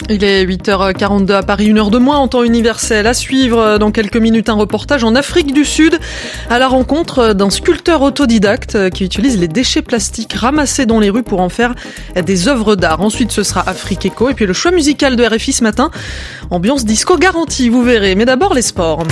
Il est 8h42 à Paris, 1 heure de moins en temps universel. À suivre dans quelques minutes un reportage en Afrique du Sud à la rencontre d'un sculpteur autodidacte qui utilise les déchets plastiques ramassés dans les rues pour en faire des œuvres d'art. Ensuite, ce sera Afrique Eco et puis le choix musical de RFI ce matin. Ambiance disco garantie, vous verrez. Mais d'abord les sports.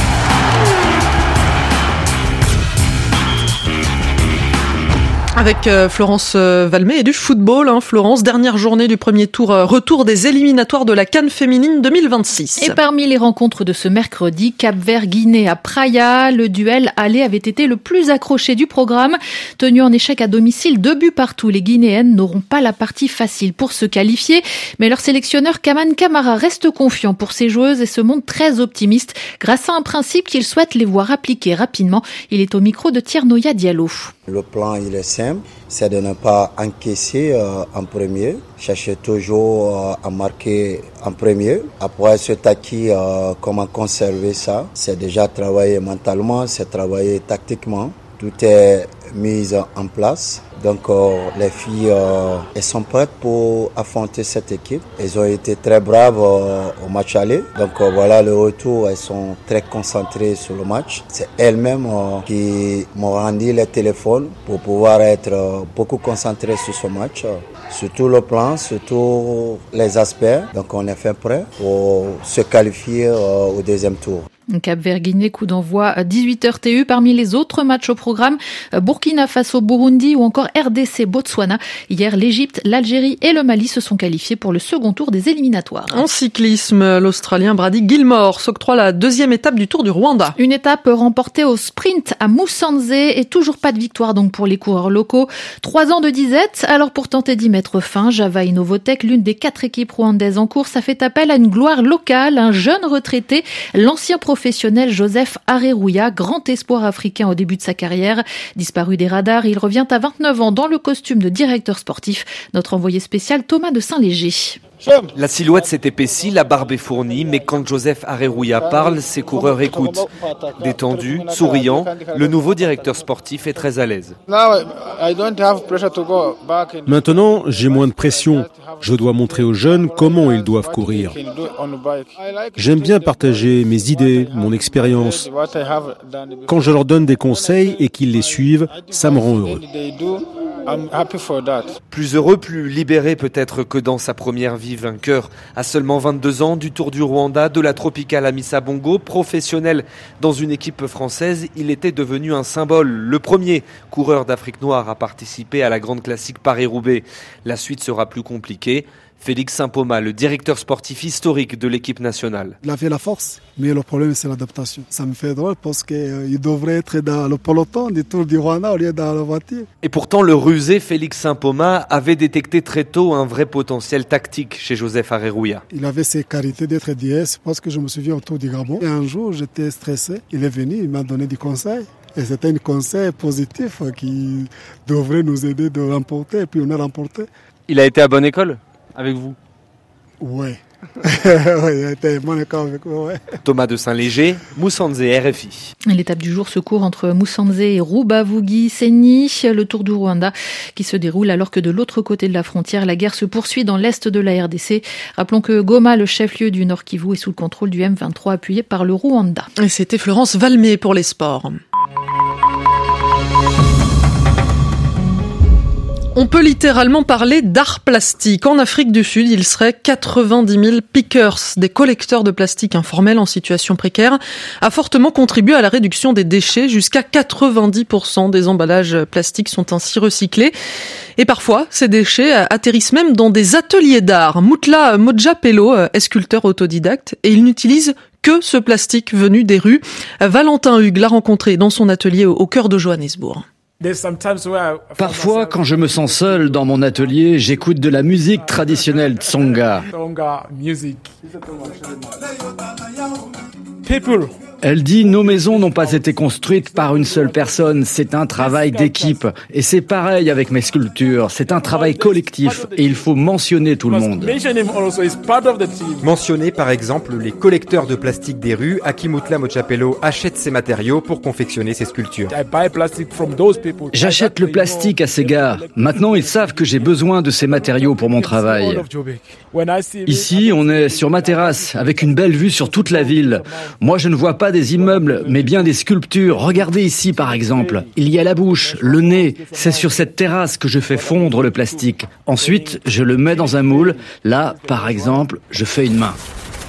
Avec Florence Valmet et du football. Florence, dernière journée du premier tour, retour des éliminatoires de la CAN féminine 2026. Et parmi les rencontres de ce mercredi, Cap-Vert-Guinée à Praia, le duel aller avait été le plus accroché du programme. Tenu en échec à domicile, 2 buts partout, les Guinéennes n'auront pas la partie facile pour se qualifier. Mais leur sélectionneur Kaman Camara reste confiant pour ses joueuses et se montre très optimiste grâce à un principe qu'il souhaite les voir appliquer rapidement. Il est au micro de Tiernoya Diallo. Le plan, il est simple, c'est de ne pas encaisser en premier, chercher toujours à marquer en premier. Après cet acquis, comment conserver ça? C'est déjà travailler mentalement, c'est travailler tactiquement. Tout est mis en place. Donc les filles, elles sont prêtes pour affronter cette équipe. Elles ont été très braves au match aller. Donc voilà le retour, elles sont très concentrées sur le match. C'est elles-mêmes qui m'ont rendu les téléphones pour pouvoir être beaucoup concentrées sur ce match. Sur tout le plan, sur tous les aspects. Donc on est fait prêt pour se qualifier au deuxième tour. Cap-Vert-Guinée, coup d'envoi à 18h TU. Parmi les autres matchs au programme, Burkina Faso-Burundi ou encore RDC-Botswana. Hier, l'Égypte, l'Algérie et le Mali se sont qualifiés pour le second tour des éliminatoires. En cyclisme, l'Australien Brady Gilmore s'octroie la deuxième étape du Tour du Rwanda. Une étape remportée au sprint à Musanze et toujours pas de victoire donc pour les coureurs locaux. 3 ans de disette. Alors pour tenter d'y mettre fin, Java Innovatech, l'une des 4 équipes rwandaises en course, a fait appel à une gloire locale, un jeune retraité, l'ancien professionnel Joseph Areruya, grand espoir africain au début de sa carrière. Disparu des radars, il revient à 29 ans dans le costume de directeur sportif. Notre envoyé spécial Thomas de Saint-Léger. La silhouette s'est épaissie, la barbe est fournie, mais quand Joseph Areruya parle, ses coureurs écoutent. Détendu, souriant, le nouveau directeur sportif est très à l'aise. Maintenant, j'ai moins de pression. Je dois montrer aux jeunes comment ils doivent courir. J'aime bien partager mes idées, mon expérience. Quand je leur donne des conseils et qu'ils les suivent, ça me rend heureux. Plus heureux, plus libéré peut-être que dans sa première vie, vainqueur à seulement 22 ans du Tour du Rwanda, de la Tropicale Amissa Bongo, professionnel dans une équipe française, il était devenu un symbole. Le premier coureur d'Afrique noire à participer à la grande classique Paris-Roubaix. La suite sera plus compliquée. Félix Saint-Poma, le directeur sportif historique de l'équipe nationale. Il avait la force, mais le problème c'est l'adaptation. Ça me fait drôle parce qu'il devrait être dans le peloton du Tour du Rwanda au lieu dans la voiture. Et pourtant, le rusé Félix Saint-Poma avait détecté très tôt un vrai potentiel tactique chez Joseph Areruya. Il avait ses qualités d'être DS parce que je me souviens au Tour du Gabon. Et un jour, j'étais stressé. Il est venu, il m'a donné des conseils. Et c'était un conseil positif qui devrait nous aider de remporter. Et puis on a remporté. Il a été à bonne école avec vous? Oui. Il a été à bonne école avec vous, ouais. Thomas de Saint-Léger, Musanze, RFI. L'étape du jour se court entre Musanze et Rubavugi-Seni, le Tour du Rwanda qui se déroule alors que de l'autre côté de la frontière, la guerre se poursuit dans l'est de la RDC. Rappelons que Goma, le chef-lieu du Nord Kivu, est sous le contrôle du M23 appuyé par le Rwanda. Et c'était Florence Valmet pour les sports. On peut littéralement parler d'art plastique. En Afrique du Sud, il serait 90 000 pickers, des collecteurs de plastique informels en situation précaire, a fortement contribué à la réduction des déchets. Jusqu'à 90% des emballages plastiques sont ainsi recyclés. Et parfois, ces déchets atterrissent même dans des ateliers d'art. Moutla Modjapelo est sculpteur autodidacte et il n'utilise que ce plastique venu des rues. Valentin Hugues l'a rencontré dans son atelier au cœur de Johannesburg. Parfois, quand je me sens seul dans mon atelier, j'écoute de la musique traditionnelle tsonga. Elle dit « Nos maisons n'ont pas été construites par une seule personne, c'est un travail d'équipe. Et c'est pareil avec mes sculptures, c'est un travail collectif et il faut mentionner tout le monde. » Mentionner par exemple les collecteurs de plastique des rues à qui Moutla Motchapelo achète ses matériaux pour confectionner ses sculptures. J'achète le plastique à ces gars. Maintenant, ils savent que j'ai besoin de ces matériaux pour mon travail. Ici, on est sur ma terrasse, avec une belle vue sur toute la ville. Moi, je ne vois pas des immeubles, mais bien des sculptures. Regardez ici, par exemple. Il y a la bouche, le nez. C'est sur cette terrasse que je fais fondre le plastique. Ensuite, je le mets dans un moule. Là, par exemple, je fais une main.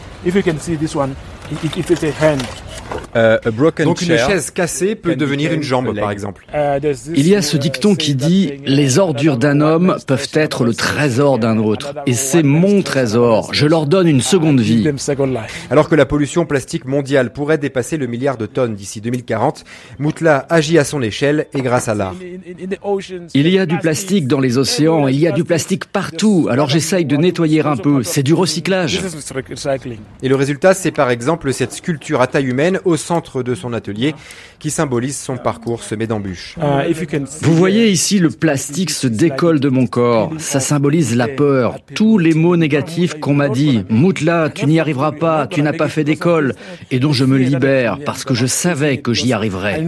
Donc une chaise cassée peut devenir une jambe, par exemple. Il y a ce dicton qui dit « Les ordures d'un homme peuvent être le trésor d'un autre. Et c'est mon trésor. Je leur donne une seconde vie. » Alors que la pollution plastique mondiale pourrait dépasser le milliard de tonnes d'ici 2040, Moutla agit à son échelle et grâce à l'art. Il y a du plastique dans les océans, il y a du plastique partout. Alors j'essaye de nettoyer un peu. C'est du recyclage. Et le résultat, c'est par exemple cette sculpture à taille humaine au centre de son atelier qui symbolise son parcours semé d'embûches. Vous voyez ici, le plastique se décolle de mon corps. Ça symbolise la peur. Tous les mots négatifs qu'on m'a dit. Moutla, tu n'y arriveras pas, tu n'as pas fait d'école. Et dont je me libère parce que je savais que j'y arriverais.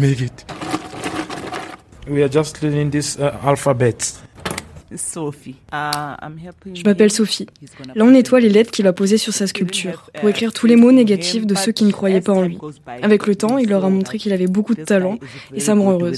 Je m'appelle Sophie. Là, on nettoie les lettres qu'il a posées sur sa sculpture pour écrire tous les mots négatifs de ceux qui ne croyaient pas en lui. Avec le temps, il leur a montré qu'il avait beaucoup de talent et ça me rend heureuse.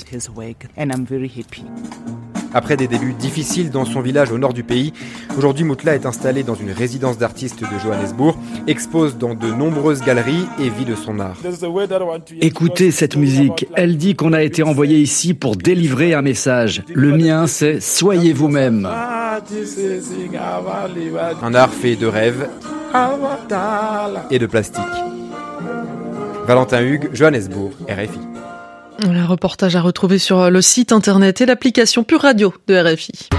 Après des débuts difficiles dans son village au nord du pays, aujourd'hui Moutla est installé dans une résidence d'artistes de Johannesburg, expose dans de nombreuses galeries et vit de son art. Écoutez cette musique, elle dit qu'on a été envoyé ici pour délivrer un message. Le mien, c'est « Soyez vous-même ». Un art fait de rêves et de plastique. Valentin Hugues, Johannesburg, RFI. Un reportage à retrouver sur le site internet et l'application Pure Radio de RFI.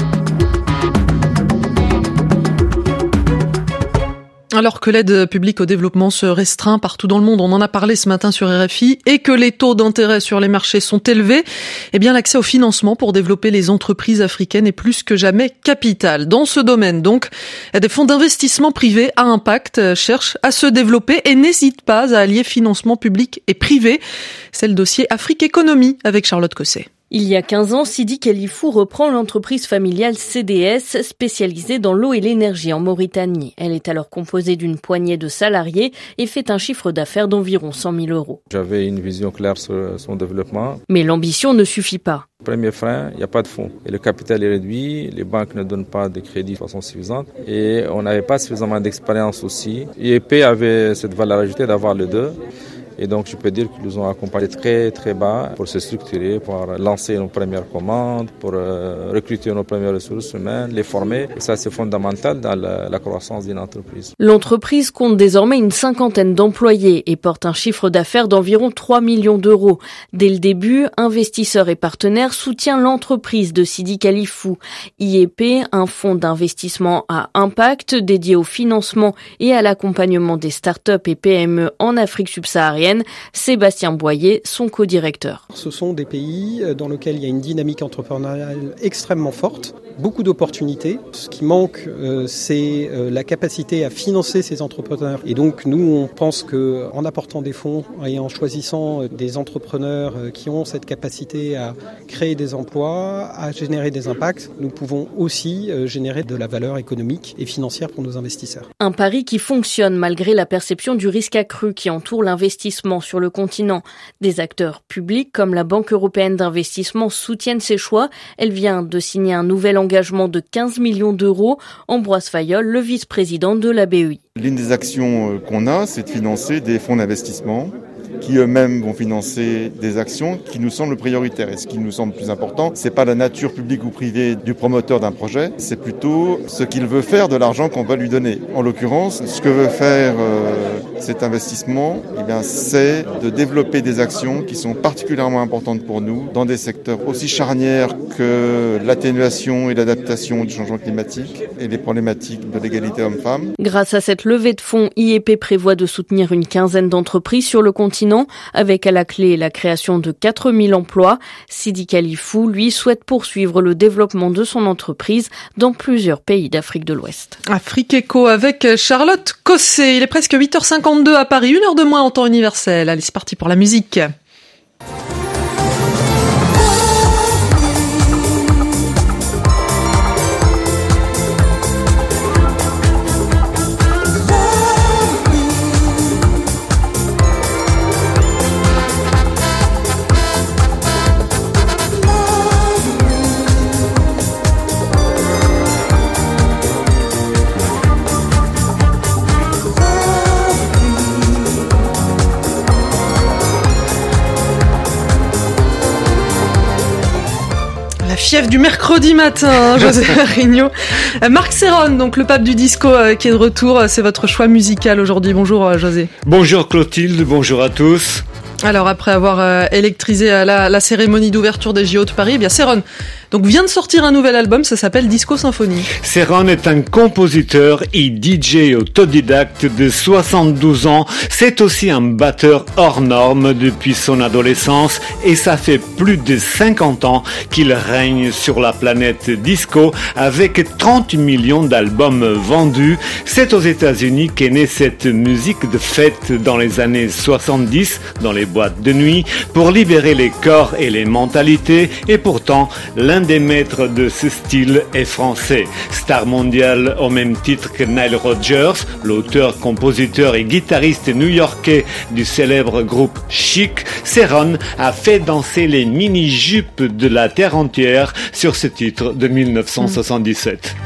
Alors que l'aide publique au développement se restreint partout dans le monde, on en a parlé ce matin sur RFI, et que les taux d'intérêt sur les marchés sont élevés, eh bien l'accès au financement pour développer les entreprises africaines est plus que jamais capital. Dans ce domaine, donc, des fonds d'investissement privés à impact cherchent à se développer et n'hésitent pas à allier financement public et privé. C'est le dossier Afrique Économie avec Charlotte Cosset. Il y a 15 ans, Sidi Khalifou reprend l'entreprise familiale CDS, spécialisée dans l'eau et l'énergie en Mauritanie. Elle est alors composée d'une poignée de salariés et fait un chiffre d'affaires d'environ 100 000 euros. J'avais une vision claire sur son développement. Mais l'ambition ne suffit pas. Premier frein, il n'y a pas de fonds. Et le capital est réduit, les banques ne donnent pas de crédit de façon suffisante. Et on n'avait pas suffisamment d'expérience aussi. IEP avait cette valeur ajoutée d'avoir les deux. Et donc, je peux dire qu'ils nous ont accompagnés très, très bas pour se structurer, pour lancer nos premières commandes, pour recruter nos premières ressources humaines, les former. Et ça, c'est fondamental dans la croissance d'une entreprise. L'entreprise compte désormais une 50aine d'employés et porte un chiffre d'affaires d'environ 3 millions d'euros. Dès le début, investisseurs et partenaires soutiennent l'entreprise de Sidi Khalifou. IEP, un fonds d'investissement à impact dédié au financement et à l'accompagnement des startups et PME en Afrique subsaharienne. Sébastien Boyer, son co-directeur. Ce sont des pays dans lesquels il y a une dynamique entrepreneuriale extrêmement forte, beaucoup d'opportunités. Ce qui manque, c'est la capacité à financer ces entrepreneurs. Et donc, nous, on pense qu'en apportant des fonds et en choisissant des entrepreneurs qui ont cette capacité à créer des emplois, à générer des impacts, nous pouvons aussi générer de la valeur économique et financière pour nos investisseurs. Un pari qui fonctionne malgré la perception du risque accru qui entoure l'investissement sur le continent. Des acteurs publics comme la Banque européenne d'investissement soutiennent ces choix. Elle vient de signer un nouvel engagement de 15 millions d'euros. Ambroise Fayol, le vice-président de la BEI. L'une des actions qu'on a, c'est de financer des fonds d'investissement qui eux-mêmes vont financer des actions qui nous semblent prioritaires. Et ce qui nous semble plus important, c'est pas la nature publique ou privée du promoteur d'un projet, c'est plutôt ce qu'il veut faire de l'argent qu'on va lui donner. En l'occurrence, ce que veut faire cet investissement, c'est de développer des actions qui sont particulièrement importantes pour nous dans des secteurs aussi charnières que l'atténuation et l'adaptation du changement climatique et les problématiques de l'égalité homme-femme. Grâce à cette levée de fonds, IEP prévoit de soutenir une quinzaine d'entreprises sur le continent, avec à la clé la création de 4000 emplois. Sidi Khalifou, lui, souhaite poursuivre le développement de son entreprise dans plusieurs pays d'Afrique de l'Ouest. Afrique Éco avec Charlotte Cossé. Il est presque 8h52 à Paris, 1 heure de moins en temps universel. Allez, c'est parti pour la musique. Fief du mercredi matin, José Rignaud. Marc Serron, donc le pape du disco qui est de retour, c'est votre choix musical aujourd'hui. Bonjour José. Bonjour Clotilde, bonjour à tous. Alors après avoir électrisé la cérémonie d'ouverture des JO de Paris, eh bien Serron donc vient de sortir un nouvel album, ça s'appelle Disco Symphonie. Serron est un compositeur et DJ autodidacte de 72 ans. C'est aussi un batteur hors norme depuis son adolescence et ça fait plus de 50 ans qu'il règne sur la planète disco avec 30 millions d'albums vendus. C'est aux États-Unis qu'est née cette musique de fête dans les années 70 dans les boîtes de nuit pour libérer les corps et les mentalités et pourtant l'un des maîtres de ce style est français. Star mondial au même titre que Nile Rodgers, l'auteur, compositeur et guitariste new-yorkais du célèbre groupe Chic, Serron a fait danser les mini-jupes de la terre entière sur ce titre de 1977.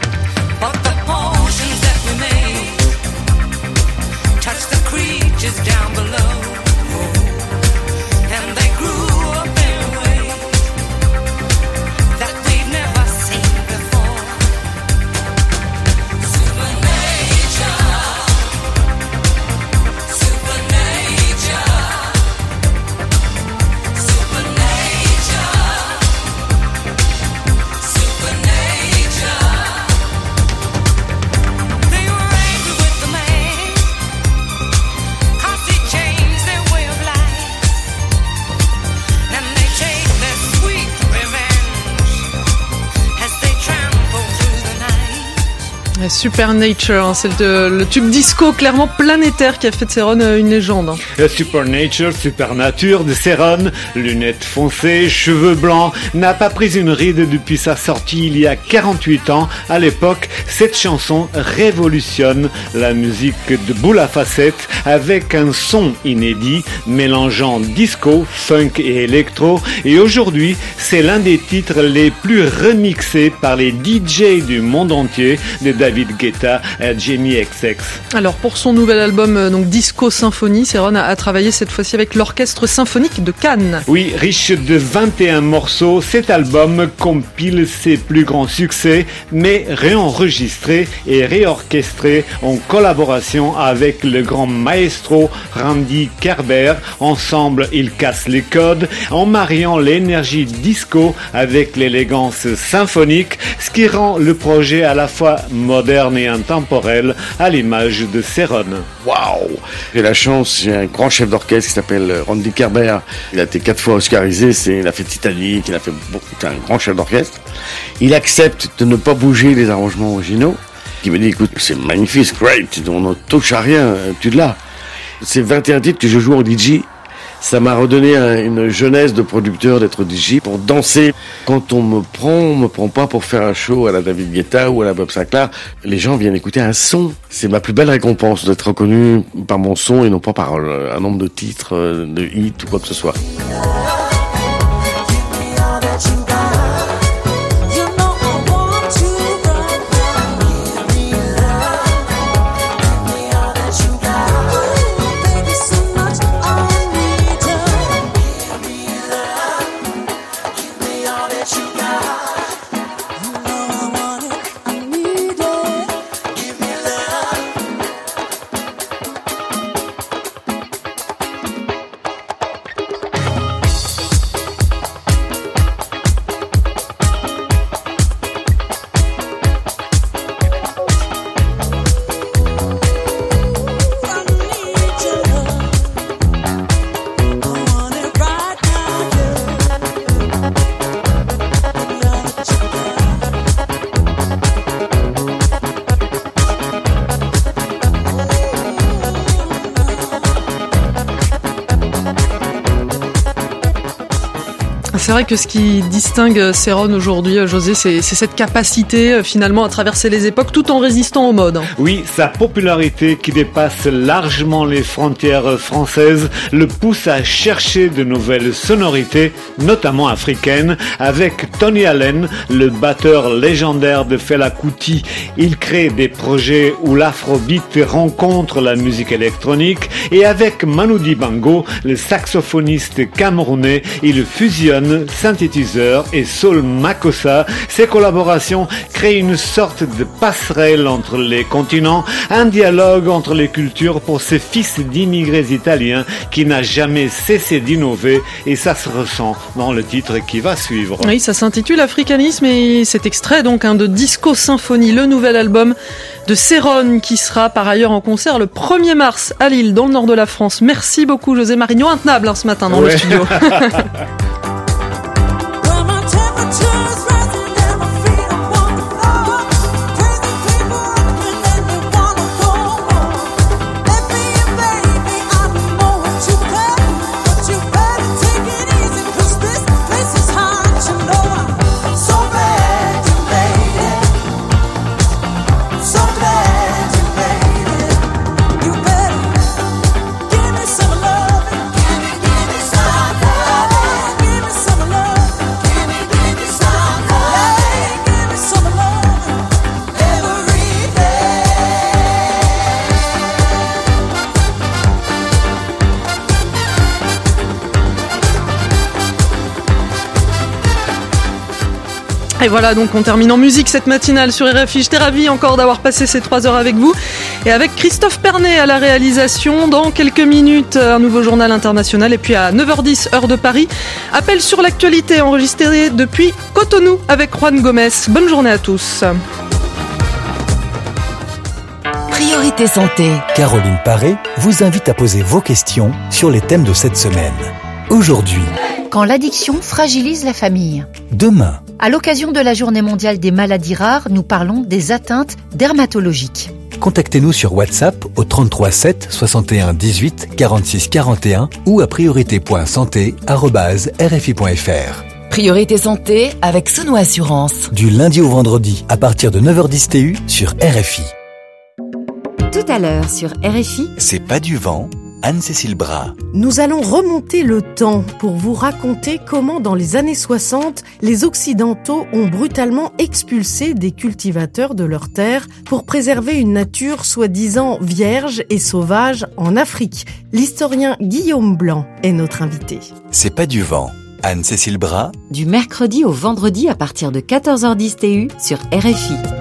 Supernature, c'est le tube disco clairement planétaire qui a fait de Serron une légende. Supernature, Supernature de Serron, lunettes foncées, cheveux blancs, n'a pas pris une ride depuis sa sortie il y a 48 ans. À l'époque, cette chanson révolutionne la musique de boule à facettes avec un son inédit mélangeant disco, funk et électro. Et aujourd'hui, c'est l'un des titres les plus remixés par les DJ du monde entier de David Guetta et Jamie XX. Alors pour son nouvel album donc Disco Symphonie, Serron a travaillé cette fois-ci avec l'Orchestre Symphonique de Cannes. Oui, riche de 21 morceaux, cet album compile ses plus grands succès, mais réenregistré et réorchestré en collaboration avec le grand maestro Randy Kerber. Ensemble, ils cassent les codes en mariant l'énergie disco avec l'élégance symphonique, ce qui rend le projet à la fois moderne et intemporel à l'image de Serron. Waouh! J'ai la chance, j'ai un grand chef d'orchestre qui s'appelle Randy Kerber. Il a été 4 fois oscarisé, il a fait Titanic, c'est un grand chef d'orchestre. Il accepte de ne pas bouger les arrangements originaux. Il me dit, écoute, c'est magnifique, great, on ne touche à rien, tu l'as. C'est 21 titres que je joue en DJ. Ça m'a redonné une jeunesse de producteur d'être DJ pour danser. Quand on me prend pas pour faire un show à la David Guetta ou à la Bob Sinclair. Les gens viennent écouter un son. C'est ma plus belle récompense d'être reconnu par mon son et non pas par un nombre de titres, de hits ou quoi que ce soit. c'est vrai que ce qui distingue Céron aujourd'hui, José, c'est cette capacité finalement à traverser les époques tout en résistant aux modes. Oui, sa popularité qui dépasse largement les frontières françaises le pousse à chercher de nouvelles sonorités, notamment africaines, avec Tony Allen, le batteur légendaire de Fela Kuti. Il crée des projets où l'afrobeat rencontre la musique électronique et avec Manu Dibango, le saxophoniste camerounais, il fusionne synthétiseur et soul makossa. Ces collaborations créent une sorte de passerelle entre les continents, un dialogue entre les cultures pour ce fils d'immigrés italiens qui n'a jamais cessé d'innover, et ça se ressent dans le titre qui va suivre. Oui, ça s'intitule Africanisme et c'est extrait donc de Disco Symphonie, le nouvel album de Céron qui sera par ailleurs en concert le 1er mars à Lille, dans le nord de la France. Merci beaucoup José Marigno, intenable ce matin dans le studio. Et voilà, donc on termine en musique cette matinale sur RFI. J'étais ravie encore d'avoir passé ces 3 heures avec vous. Et avec Christophe Pernet à la réalisation. Dans quelques minutes, un nouveau journal international. Et puis à 9h10, heure de Paris, appel sur l'actualité enregistré depuis Cotonou avec Juan Gomez. Bonne journée à tous. Priorité Santé. Caroline Paré vous invite à poser vos questions sur les thèmes de cette semaine. Aujourd'hui, quand l'addiction fragilise la famille. Demain, à l'occasion de la Journée mondiale des maladies rares, nous parlons des atteintes dermatologiques. Contactez-nous sur WhatsApp au 33 7 61 18 46 41 ou à priorité.santé@rfi.fr. Priorité Santé avec Sono Assurance. Du lundi au vendredi à partir de 9h10 TU sur RFI. Tout à l'heure sur RFI. C'est pas du vent. Anne-Cécile Bras. Nous allons remonter le temps pour vous raconter comment dans les années 60, les Occidentaux ont brutalement expulsé des cultivateurs de leurs terres pour préserver une nature soi-disant vierge et sauvage en Afrique. L'historien Guillaume Blanc est notre invité. C'est pas du vent. Anne-Cécile Bras. Du mercredi au vendredi à partir de 14h10 TU sur RFI.